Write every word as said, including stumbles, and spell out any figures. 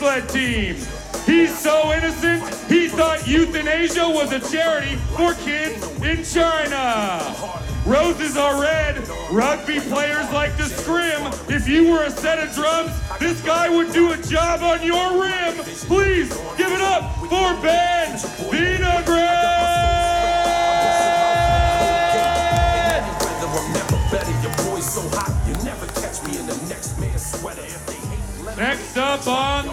bobsled team. He's so innocent, he thought euthanasia was a charity for kids in China. Roses are red, rugby players like to scrim. If you were a set of drums, this guy would do a job on your rim. Please give it up for Ben Vinogred! Next up on